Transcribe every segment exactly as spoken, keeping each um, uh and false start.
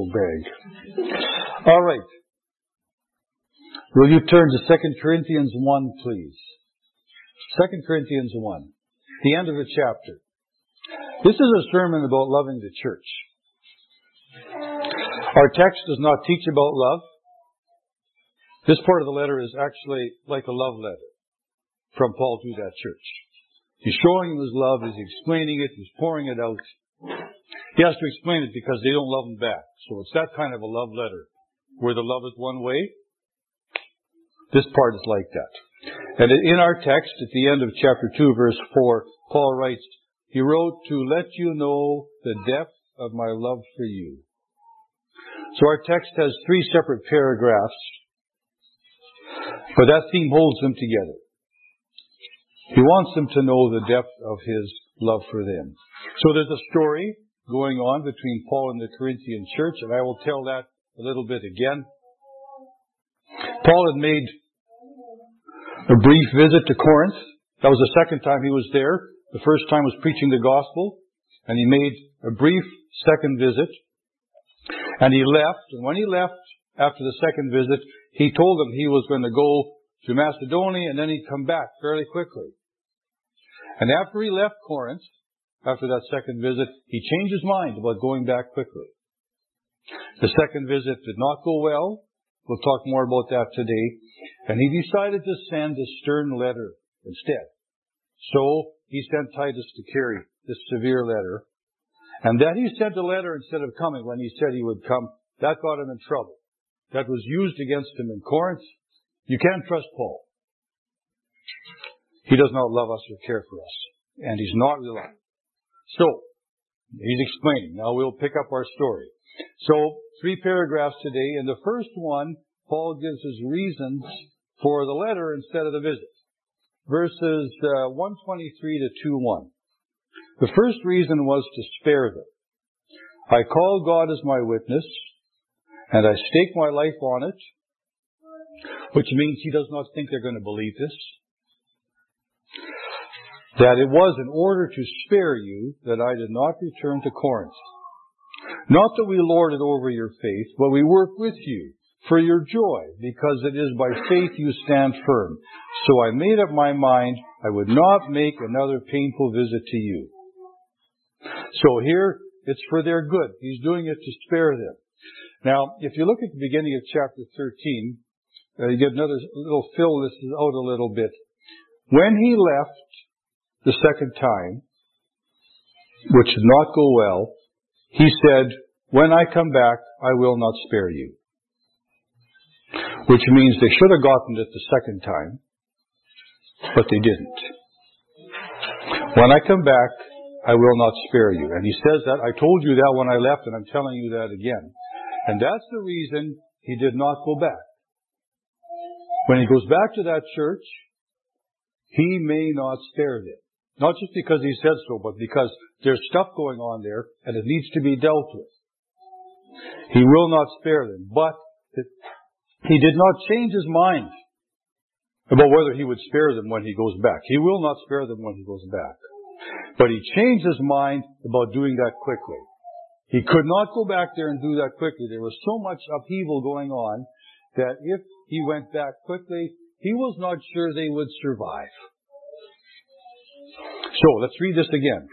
duffel bag. All right. Will you turn to Second Corinthians one, please? Second Corinthians one, the end of the chapter. This is a sermon about loving the church. Our text does not teach about love. This part of the letter is actually like a love letter from Paul to that church. He's showing them his love, he's explaining it, he's pouring it out. He has to explain it because they don't love him back. So it's that kind of a love letter where the love is one way. This part is like that. And in our text, at the end of chapter two, verse four, Paul writes, he wrote to let you know the depth of my love for you. So our text has three separate paragraphs, but that theme holds them together. He wants them to know the depth of his love for them. So there's a story going on between Paul and the Corinthian church, and I will tell that a little bit again. Paul had made a brief visit to Corinth. That was the second time he was there. The first time was preaching the gospel, and he made a brief second visit. And he left, and when he left after the second visit, he told them he was going to go to Macedonia, and then he'd come back fairly quickly. And after he left Corinth, after that second visit, he changed his mind about going back quickly. The second visit did not go well. We'll talk more about that today. And he decided to send a stern letter instead. So he sent Titus to carry this severe letter. And that he sent a letter instead of coming when he said he would come, that got him in trouble. That was used against him in Corinth. You can't trust Paul. He does not love us or care for us. And he's not reliable. So, he's explaining. Now we'll pick up our story. So, three paragraphs today. In the first one, Paul gives his reasons for the letter instead of the visit. Verses uh, one twenty-three to two one. The first reason was to spare them. I call God as my witness, and I stake my life on it, which means he does not think they're going to believe this, that it was in order to spare you that I did not return to Corinth. Not that we lord it over your faith, but we work with you for your joy, because it is by faith you stand firm. So I made up my mind I would not make another painful visit to you. So here, it's for their good. He's doing it to spare them. Now, if you look at the beginning of chapter thirteen, uh, you get another little fill this out a little bit. When he left the second time, which did not go well, he said, when I come back, I will not spare you. Which means they should have gotten it the second time, but they didn't. When I come back, I will not spare you. And he says that. I told you that when I left, and I'm telling you that again. And that's the reason he did not go back. When he goes back to that church, he may not spare them. Not just because he said so, but because there's stuff going on there, and it needs to be dealt with. He will not spare them. But it, he did not change his mind about whether he would spare them when he goes back. He will not spare them when he goes back. But he changed his mind about doing that quickly. He could not go back there and do that quickly. There was so much upheaval going on that if he went back quickly, he was not sure they would survive. So, let's read this again.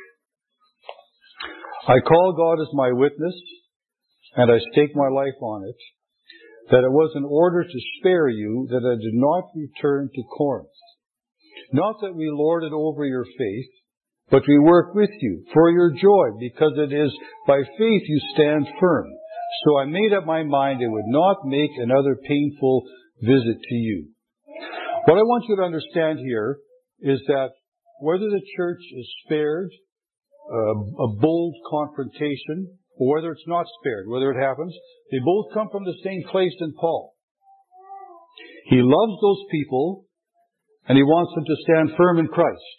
I call God as my witness, and I stake my life on it, that it was in order to spare you that I did not return to Corinth. Not that we lord it over your faith, but we work with you for your joy, because it is by faith you stand firm. So I made up my mind I would not make another painful visit to you. What I want you to understand here is that whether the church is spared uh, a bold confrontation, or whether it's not spared, whether it happens, they both come from the same place in Paul. He loves those people, and he wants them to stand firm in Christ.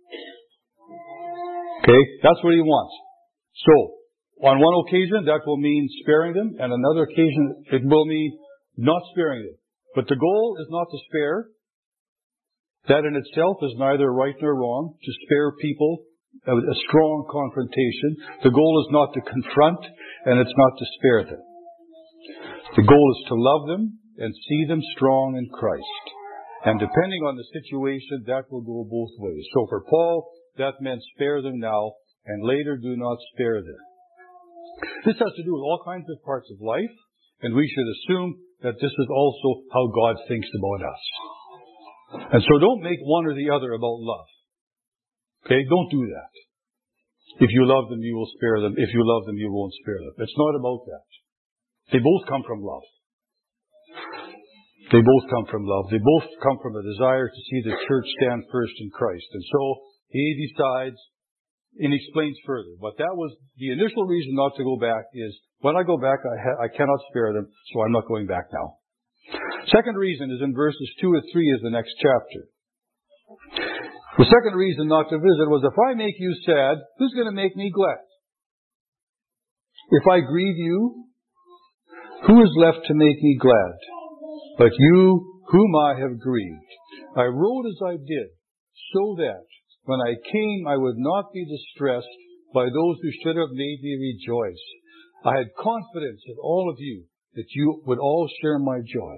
Okay, that's what he wants. So, on one occasion, that will mean sparing them, and another occasion, it will mean not sparing them. But the goal is not to spare. That in itself is neither right nor wrong, to spare people a strong confrontation. The goal is not to confront, and it's not to spare them. The goal is to love them and see them strong in Christ. And depending on the situation, that will go both ways. So for Paul, that meant spare them now, and later do not spare them. This has to do with all kinds of parts of life, and we should assume that this is also how God thinks about us. And so don't make one or the other about love. Okay? Don't do that. If you love them, you will spare them. If you love them, you won't spare them. It's not about that. They both come from love. They both come from love. They both come from a desire to see the church stand first in Christ. And so he decides and explains further. But that was the initial reason not to go back is, when I go back, I, ha- I cannot spare them, so I'm not going back now. Second reason is in verses two and three of the next chapter. The second reason not to visit was, if I make you sad, who's going to make me glad? If I grieve you, who is left to make me glad? But you whom I have grieved. I wrote as I did, so that when I came I would not be distressed by those who should have made me rejoice. I had confidence in all of you that you would all share my joy.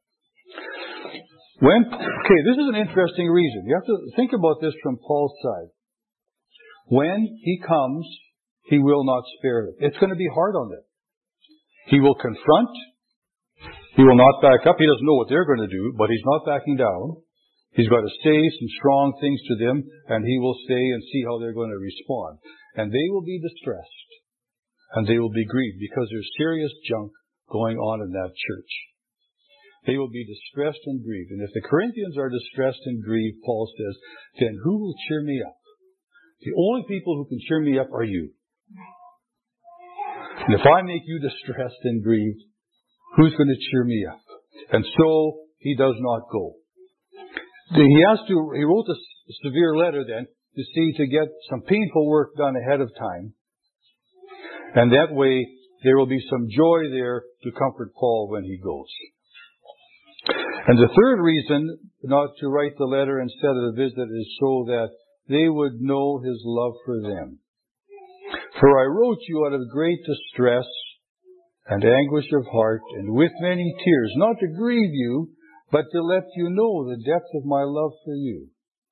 When, okay, this is an interesting reason. You have to think about this from Paul's side. When he comes, he will not spare them. It's going to be hard on them. He will confront. He will not back up. He doesn't know what they're going to do, but he's not backing down. He's got to say some strong things to them, and he will say and see how they're going to respond. And they will be distressed, and they will be grieved, because there's serious junk going on in that church. They will be distressed and grieved. And if the Corinthians are distressed and grieved, Paul says, then who will cheer me up? The only people who can cheer me up are you. And if I make you distressed and grieved, who's going to cheer me up? And so he does not go. He has to, he wrote a severe letter then to see to get some painful work done ahead of time. And that way there will be some joy there to comfort Paul when he goes. And the third reason not to write the letter instead of the visit is so that they would know his love for them. For I wrote you out of great distress and anguish of heart and with many tears, not to grieve you, but to let you know the depth of my love for you.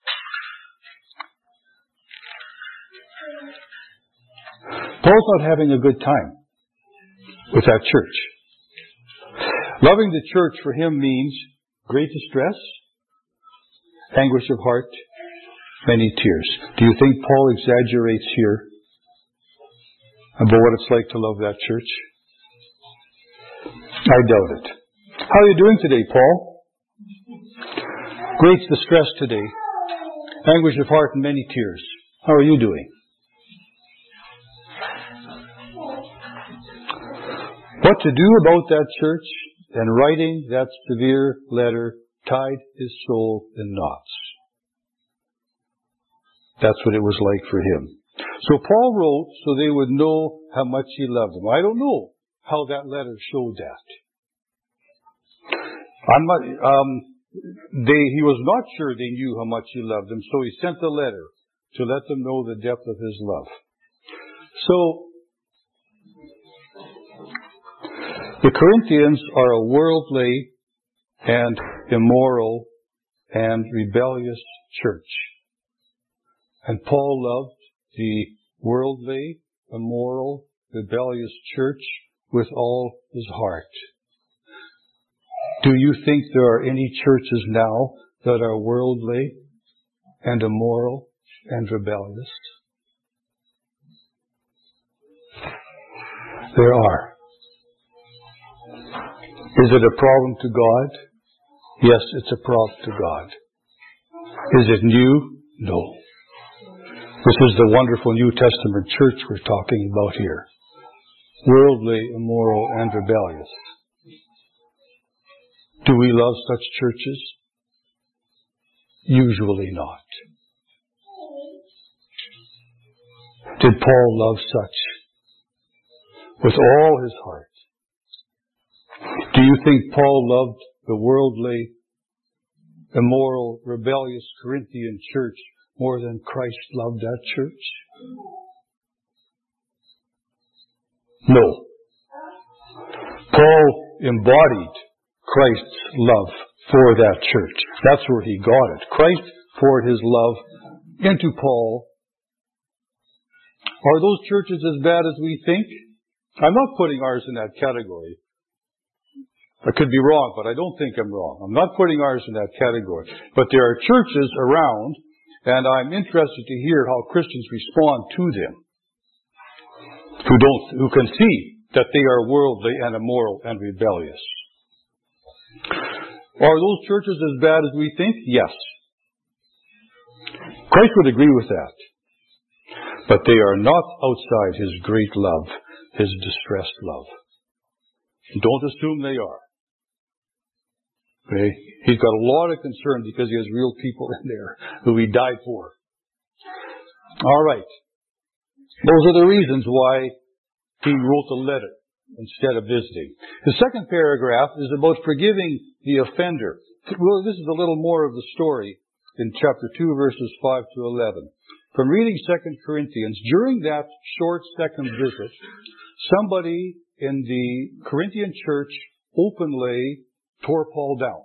Paul's not having a good time with that church. Loving the church for him means great distress, anguish of heart, many tears. Do you think Paul exaggerates here about what it's like to love that church? I doubt it. How are you doing today, Paul? Great distress today, anguish of heart and many tears. How are you doing? What to do about that church? And writing that severe letter tied his soul in knots. That's what it was like for him. So Paul wrote so they would know how much he loved them. I don't know how that letter showed that. I'm not, um, they, he was not sure they knew how much he loved them, so he sent the letter to let them know the depth of his love. So, the Corinthians are a worldly and immoral and rebellious church. And Paul loved the worldly, immoral, rebellious church with all his heart. Do you think there are any churches now that are worldly and immoral and rebellious? There are. Is it a problem to God? Yes, it's a problem to God. Is it new? No. This is the wonderful New Testament church we're talking about here. Worldly, immoral, and rebellious. Do we love such churches? Usually not. Did Paul love such? With all his heart. Do you think Paul loved the worldly, immoral, rebellious Corinthian church more than Christ loved that church? No. Paul Paul embodied Christ's love for that church. That's where he got it. Christ poured his love into Paul. Are those churches as bad as we think? I'm not putting ours in that category. I could be wrong, but I don't think I'm wrong. I'm not putting ours in that category. But there are churches around, and I'm interested to hear how Christians respond to them, who don't, who can see that they are worldly and immoral and rebellious. Are those churches as bad as we think? Yes. Christ would agree with that. But they are not outside his great love, his distressed love. Don't assume they are. Okay? He's got a lot of concern because he has real people in there who he died for. All right. Those are the reasons why he wrote the letter instead of visiting. The second paragraph is about forgiving the offender. Well, this is a little more of the story in chapter two, verses five to eleven. From reading Second Corinthians, during that short second visit, somebody in the Corinthian church openly tore Paul down.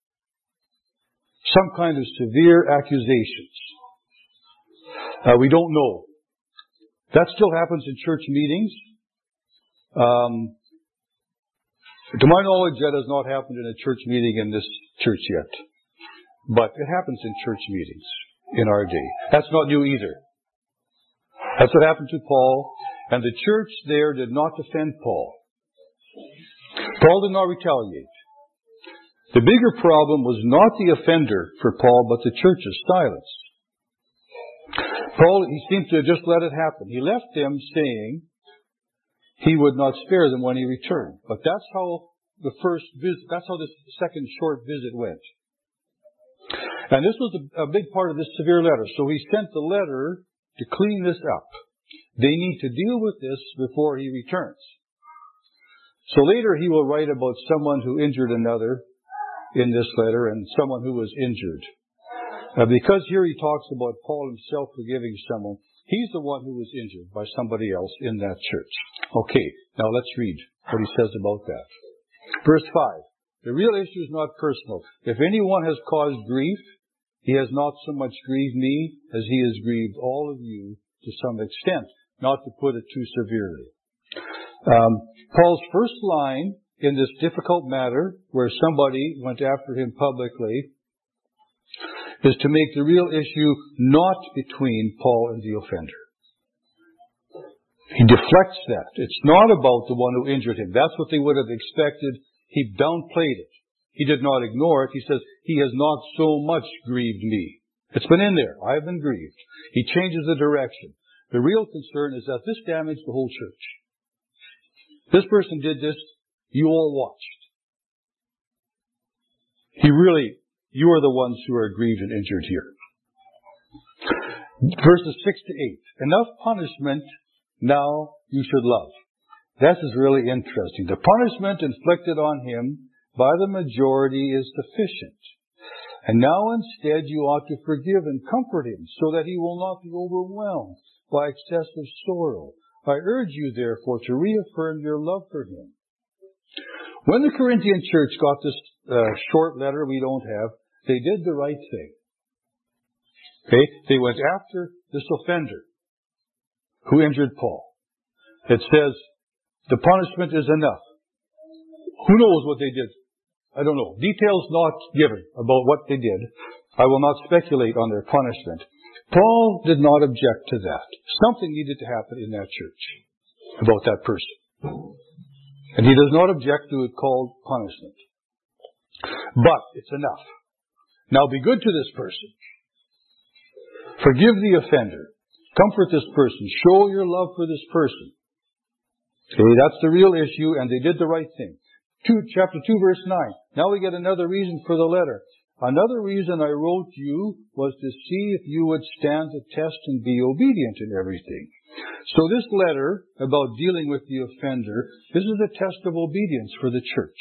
Some kind of severe accusations. Uh, we don't know. That still happens in church meetings. Um, to my knowledge, that has not happened in a church meeting in this church yet. But it happens in church meetings in our day. That's not new either. That's what happened to Paul. And the church there did not defend Paul. Paul did not retaliate. The bigger problem was not the offender for Paul, but the church's silence. Paul, he seemed to just let it happen. He left them saying he would not spare them when he returned. But that's how the first visit, that's how the second short visit went. And this was a, a big part of this severe letter. So he sent the letter to clean this up. They need to deal with this before he returns. So later he will write about someone who injured another in this letter and someone who was injured. Uh, because here he talks about Paul himself forgiving someone, he's the one who was injured by somebody else in that church. Okay, now let's read what he says about that. Verse five. The real issue is not personal. If anyone has caused grief, he has not so much grieved me as he has grieved all of you to some extent, not to put it too severely. Um, Paul's first line in this difficult matter, where somebody went after him publicly, is to make the real issue not between Paul and the offender. He deflects that. It's not about the one who injured him. That's what they would have expected. He downplayed it. He did not ignore it. He says, he has not so much grieved me. It's been in there. I have been grieved. He changes the direction. The real concern is that this damaged the whole church. This person did this. You all watched. He really, you are the ones who are grieved and injured here. Verses six to eight. Enough punishment, now you should love. This is really interesting. The punishment inflicted on him by the majority is sufficient. And now instead you ought to forgive and comfort him so that he will not be overwhelmed by excessive sorrow. I urge you therefore to reaffirm your love for him. When the Corinthian church got this uh, short letter we don't have, they did the right thing. Okay? They went after this offender who injured Paul. It says, the punishment is enough. Who knows what they did? I don't know. Details not given about what they did. I will not speculate on their punishment. Paul did not object to that. Something needed to happen in that church about that person. And he does not object to it called punishment. But it's enough. Now be good to this person. Forgive the offender. Comfort this person. Show your love for this person. Okay, that's the real issue, and they did the right thing. Two, chapter two, verse nine. Now we get another reason for the letter. Another reason I wrote you was to see if you would stand the test and be obedient in everything. So this letter about dealing with the offender, this is a test of obedience for the church.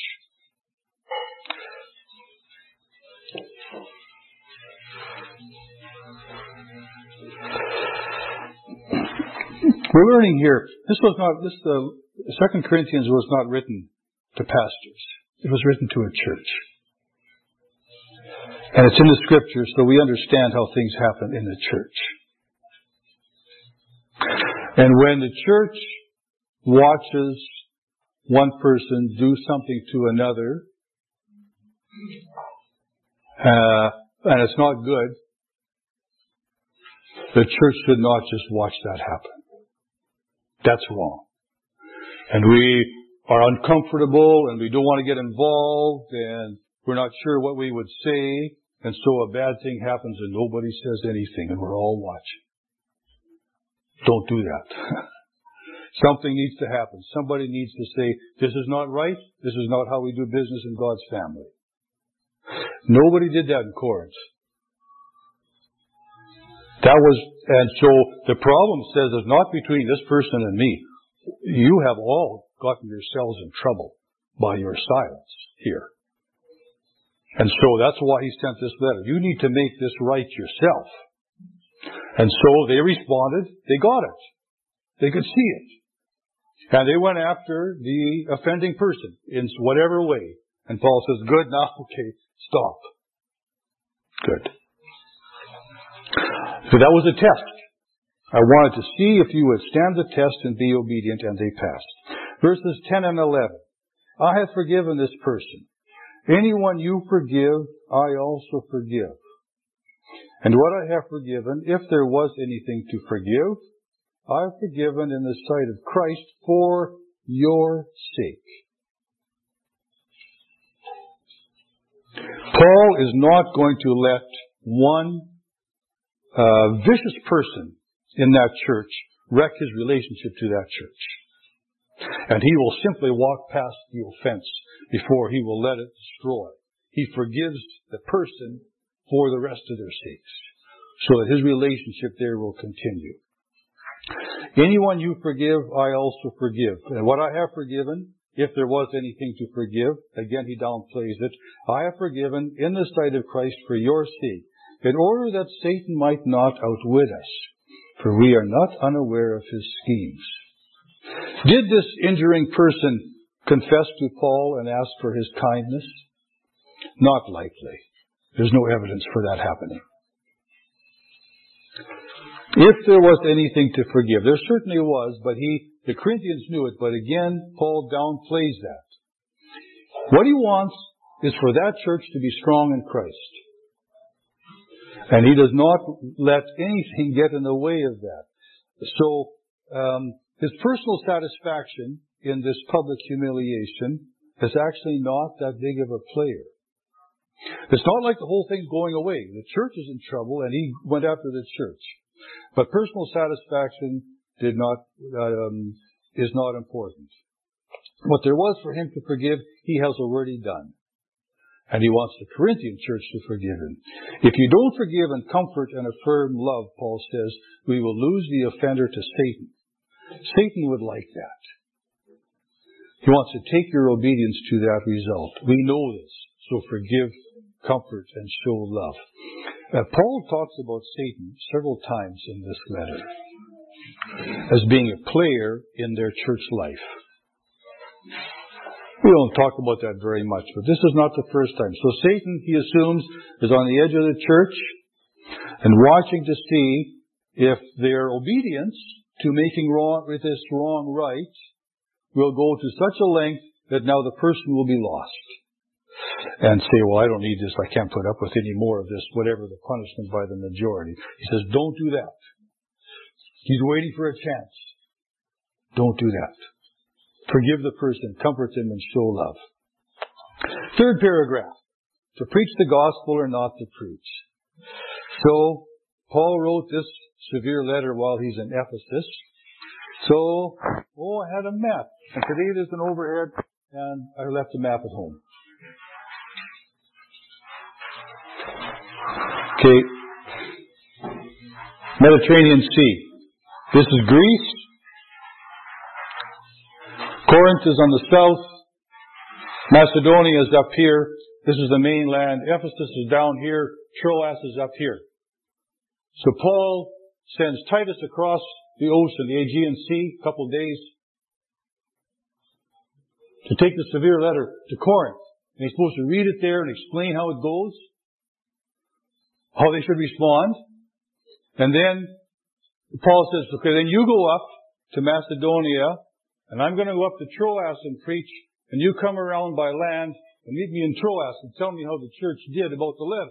We're learning here. This was not. This the Second Corinthians was not written to pastors. It was written to a church. And it's in the Scriptures, so we understand how things happen in the church. And when the church watches one person do something to another, uh, and it's not good, the church should not just watch that happen. That's wrong. And we are uncomfortable and we don't want to get involved and we're not sure what we would say, and so a bad thing happens and nobody says anything and we're all watching. Don't do that. Something needs to happen. Somebody needs to say, this is not right. This is not how we do business in God's family. Nobody did that in Corinth. That was, and so the problem says it's not between this person and me. You have all gotten yourselves in trouble by your silence here. And so that's why he sent this letter. You need to make this right yourself. And so they responded. They got it. They could see it. And they went after the offending person in whatever way. And Paul says, good, now, okay, stop. Good. So that was a test. I wanted to see if you would stand the test and be obedient, and they passed. Verses ten and eleven. I have forgiven this person. Anyone you forgive, I also forgive. And what I have forgiven, if there was anything to forgive, I have forgiven in the sight of Christ for your sake. Paul is not going to let one uh, vicious person in that church wreck his relationship to that church. And he will simply walk past the offense before he will let it destroy. He forgives the person for the rest of their sakes, so that his relationship there will continue. Anyone you forgive, I also forgive. And what I have forgiven, if there was anything to forgive, again he downplays it, I have forgiven in the sight of Christ for your sake, in order that Satan might not outwit us, for we are not unaware of his schemes. Did this injuring person confess to Paul and ask for his kindness? Not likely. There's no evidence for that happening. If there was anything to forgive, there certainly was, but he, the Corinthians knew it, but again, Paul downplays that. What he wants is for that church to be strong in Christ. And he does not let anything get in the way of that. So, um, his personal satisfaction in this public humiliation is actually not that big of a player. It's not like the whole thing's going away. The church is in trouble, and he went after the church. But personal satisfaction did not um, is not important. What there was for him to forgive, he has already done. And he wants the Corinthian church to forgive him. If you don't forgive and comfort and affirm love, Paul says, we will lose the offender to Satan. Satan would like that. He wants to take your obedience to that result. We know this. So forgive, comfort, and show love. Uh, Paul talks about Satan several times in this letter as being a player in their church life. We don't talk about that very much, but this is not the first time. So Satan, he assumes, is on the edge of the church and watching to see if their obedience to making wrong with this wrong right will go to such a length that now the person will be lost. And say, well, I don't need this. I can't put up with any more of this, whatever the punishment by the majority. He says, don't do that. He's waiting for a chance. Don't do that. Forgive the person, comfort them, and show love. Third paragraph. To preach the gospel or not to preach. So, Paul wrote this severe letter while he's in Ephesus. So, oh, I had a map. And today there's an overhead, and I left the map at home. Okay. Mediterranean Sea. This is Greece. Corinth is on the south. Macedonia is up here. This is the mainland. Ephesus is down here. Troas is up here. So Paul sends Titus across the ocean, the Aegean Sea, a couple of days. to take the severe letter to Corinth. And he's supposed to read it there and explain how it goes, how they should respond. And then Paul says, okay, then you go up to Macedonia, and I'm going to go up to Troas and preach, and you come around by land and meet me in Troas and tell me how the church did about the letter.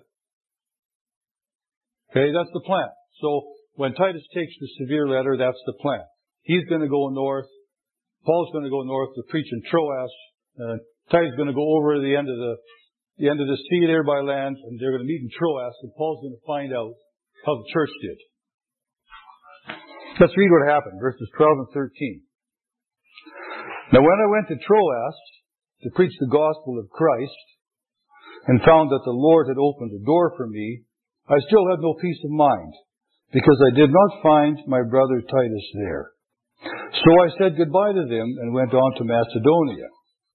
Okay, that's the plan. So when Titus takes the severe letter, that's the plan. He's going to go north. Paul's going to go north to preach in Troas. Uh, Titus is going to go over the end of the the end of the sea there by land, and they're going to meet in Troas, and Paul's going to find out how the church did. Let's read what happened, verses twelve and thirteen. Now when I went to Troas to preach the gospel of Christ, and found that the Lord had opened a door for me, I still had no peace of mind, because I did not find my brother Titus there. So I said goodbye to them and went on to Macedonia.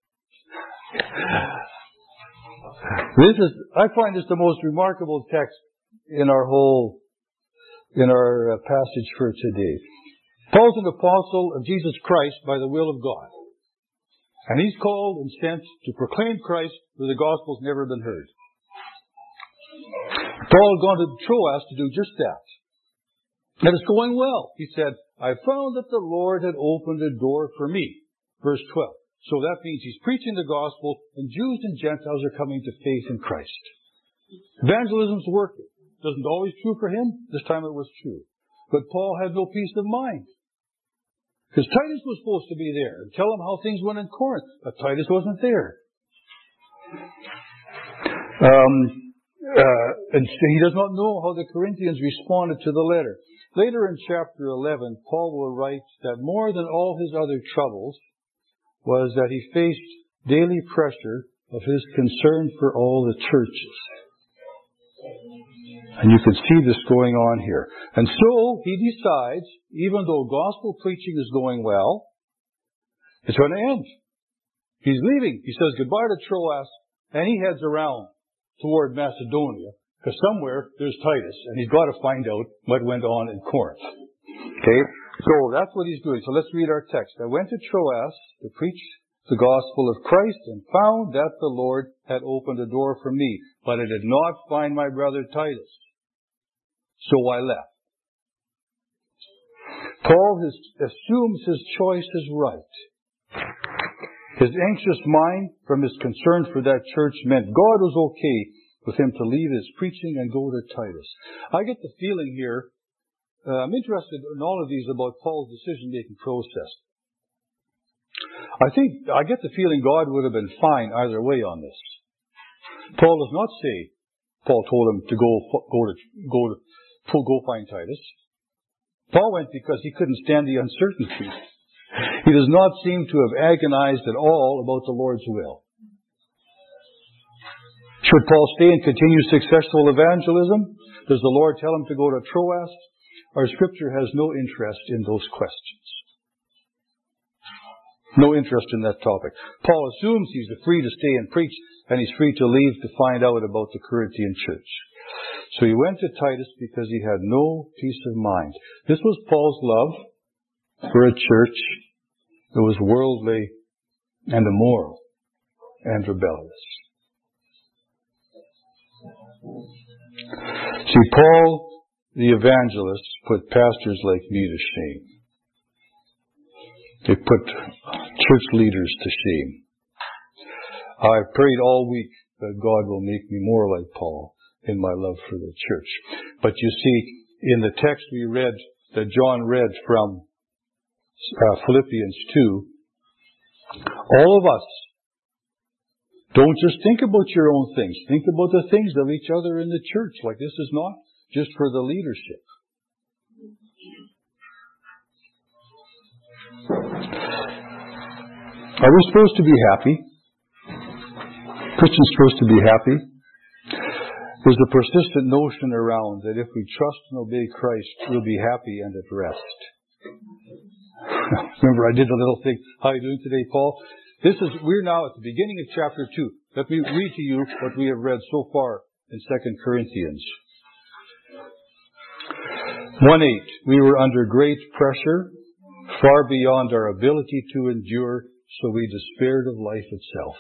This is, I find this the most remarkable text in our whole, in our uh, passage for today. Paul's an apostle of Jesus Christ by the will of God. And he's called and sent to proclaim Christ where the gospel's never been heard. Paul had gone to Troas to do just that. And it's going well. He said, I found that the Lord had opened a door for me. Verse twelve. So that means he's preaching the gospel, and Jews and Gentiles are coming to faith in Christ. Evangelism's working. Doesn't always true for him. This time it was true. But Paul had no peace of mind. Because Titus was supposed to be there and tell him how things went in Corinth. But Titus wasn't there. Um, uh, and he does not know how the Corinthians responded to the letter. Later in chapter eleven, Paul will write that more than all his other troubles was that he faced daily pressure of his concern for all the churches. And you can see this going on here. And so he decides, even though gospel preaching is going well, it's going to end. He's leaving. He says goodbye to Troas, and he heads around toward Macedonia, because somewhere there's Titus, and he's got to find out what went on in Corinth. Okay? So that's what he's doing. So let's read our text. I went to Troas to preach the gospel of Christ and found that the Lord had opened a door for me, but I did not find my brother Titus. So I left. Paul has, assumes his choice is right. His anxious mind from his concern for that church meant God was okay with him to leave his preaching and go to Titus. I get the feeling here, uh, I'm interested in all of these about Paul's decision-making process. I think, I get the feeling God would have been fine either way on this. Paul does not say, Paul told him to go, go to, go to, go find Titus. Paul went because he couldn't stand the uncertainty. He does not seem to have agonized at all about the Lord's will. Should Paul stay and continue successful evangelism? Does the Lord tell him to go to Troas? Our scripture has no interest in those questions. No interest in that topic. Paul assumes he's free to stay and preach, and he's free to leave to find out about the Corinthian church. So he went to Titus because he had no peace of mind. This was Paul's love for a church that was worldly and immoral and rebellious. See, Paul, the evangelist, put pastors like me to shame. They put church leaders to shame. I've prayed all week that God will make me more like Paul in my love for the church. But you see, in the text we read, that John read from uh, Philippians two, all of us, don't just think about your own things. Think about the things of each other in the church. Like this is not just for the leadership. Are we supposed to be happy? Christians supposed to be happy? There's a persistent notion around that if we trust and obey Christ, we'll be happy and at rest. Remember, I did a little thing. How are you doing today, Paul? This is, we're now at the beginning of chapter two. Let me read to you what we have read so far in Second Corinthians. one eight. We were under great pressure, far beyond our ability to endure, so we despaired of life itself.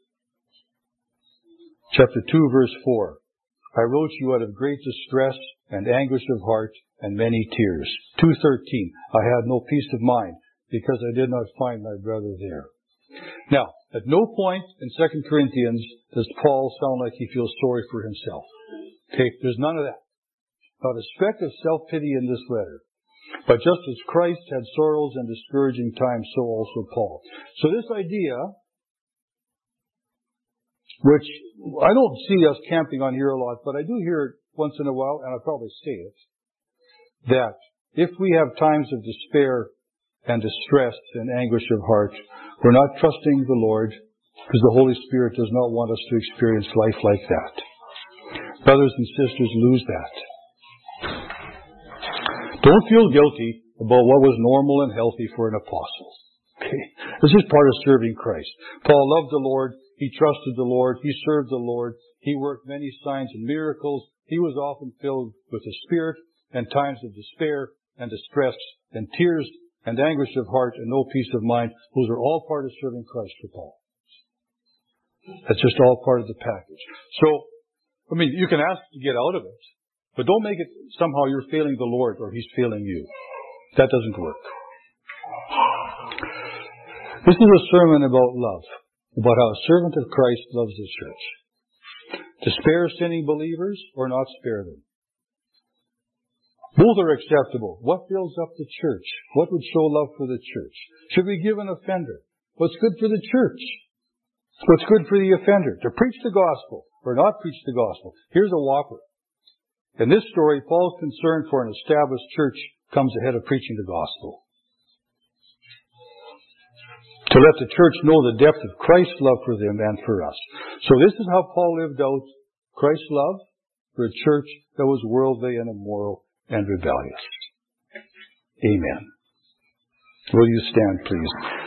Chapter two, verse four. I wrote you out of great distress and anguish of heart and many tears. two thirteen. I had no peace of mind because I did not find my brother there. Now, at no point in Second Corinthians does Paul sound like he feels sorry for himself. Okay, there's none of that. Not a speck of self-pity in this letter. But just as Christ had sorrows and discouraging times, so also Paul. So this idea, which I don't see us camping on here a lot, but I do hear it once in a while, and I'll probably say it, that if we have times of despair and distress and anguish of heart, we're not trusting the Lord because the Holy Spirit does not want us to experience life like that. Brothers and sisters, lose that. Don't feel guilty about what was normal and healthy for an apostle. Okay? This is part of serving Christ. Paul loved the Lord. He trusted the Lord. He served the Lord. He worked many signs and miracles. He was often filled with the Spirit and times of despair and distress and tears and anguish of heart and no peace of mind. Those are all part of serving Christ for Paul. That's just all part of the package. So, I mean, you can ask to get out of it, but don't make it somehow you're failing the Lord or He's failing you. That doesn't work. This is a sermon about love, about how a servant of Christ loves the church. To spare sinning believers or not spare them. Both are acceptable. What builds up the church? What would show love for the church? Should we give an offender? What's good for the church? What's good for the offender? To preach the gospel or not preach the gospel. Here's a whopper. In this story, Paul's concern for an established church comes ahead of preaching the gospel. To let the church know the depth of Christ's love for them and for us. So this is how Paul lived out Christ's love for a church that was worldly and immoral and rebellious. Amen. Will you stand, please?